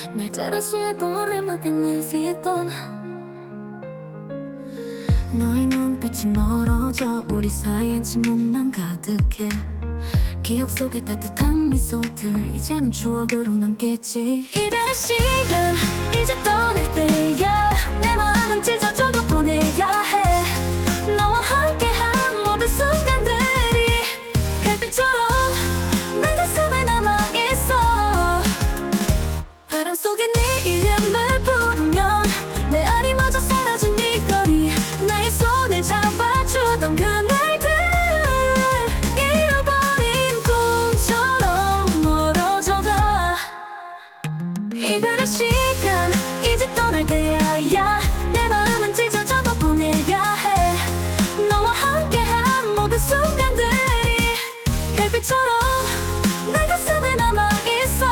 날 따라시도 오랜만에 느꼈던 너의 눈빛이 멀어져 우리 사이엔 침묵만 가득해 기억 속에 따뜻한 미소들 이제는 추억으로 남겠지. 이별의 시간 이제 떠날 때야. 내 마음은 찢어져도 보내야 해. 너와 함께한 모든 순간들이 별빛처럼 내 가슴에 남아있어. 바람 속에 네 이름을 부르면 내 안이마저 사라진 이 거리. 나의 손을 잡아주던 그날들 잃어버린 꿈처럼 멀어져가. 이별의 시간 이제 떠날 때야. 내 마음은 찢어져도 보내야 해. 너와 함께한 모든 순간들이 별빛처럼 내 가슴에 남아있어.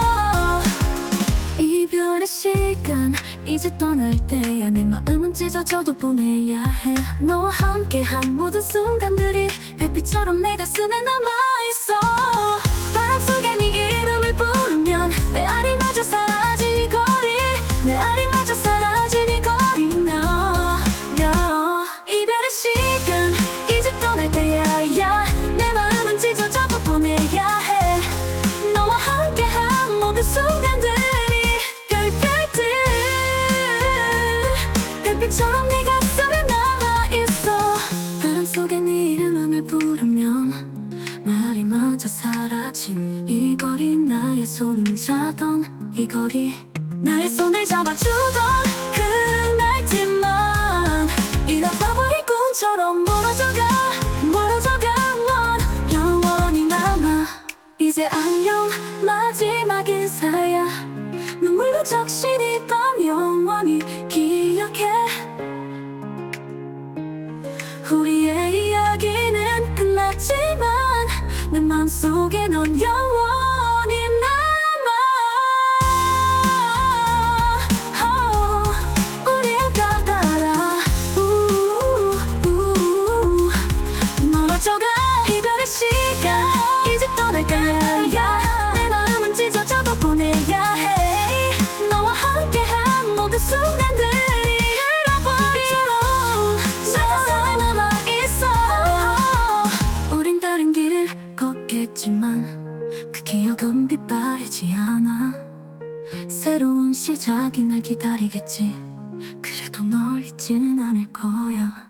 이별의 시간 이제 떠날 때야. 내 마음은 찢어져도 보내야 해. 너와 함께한 모든 순간들이 별빛처럼 내 가슴에 남아있어. 바람 속에 네 이름을 부르면 내 안이마저 사라진 이 거리. 내 안이마저 사라진 이 거리. No, no. 이별의 시간 이제 떠날 때야. 내 마음은 찢어져도 보내야 해. 너와 함께한 모든 순간들이 별빛처럼 네 가슴에 남아있어. 바람 속에 네 이름을 부르면 말이마저 사라진 이 거리. 나의 손을 잡던 이 거리. 나의 손을 잡아주던 그날지만 잃어버린 꿈처럼 멀어져가 넌 영원히 남아. 이제 안녕 마지막 인사야. 눈물로 적신 밤 영원히 기억해. 우리의 이야기는 끝났지만 내 맘속에 넌 영원히 남아. 우리의 가다라 멀어져가. 이별의 시간 이제 떠날 때야. 내 마음은 찢어져도 보내야 해. 너와 함께한 모든 순간들이 잃어버린 내 남아있어. 우린 다른 길을 걷겠지만 그 기억은 빛바래지 않아. 새로운 시작이 날 기다리겠지. 그래도 널 잊지는 않을 거야.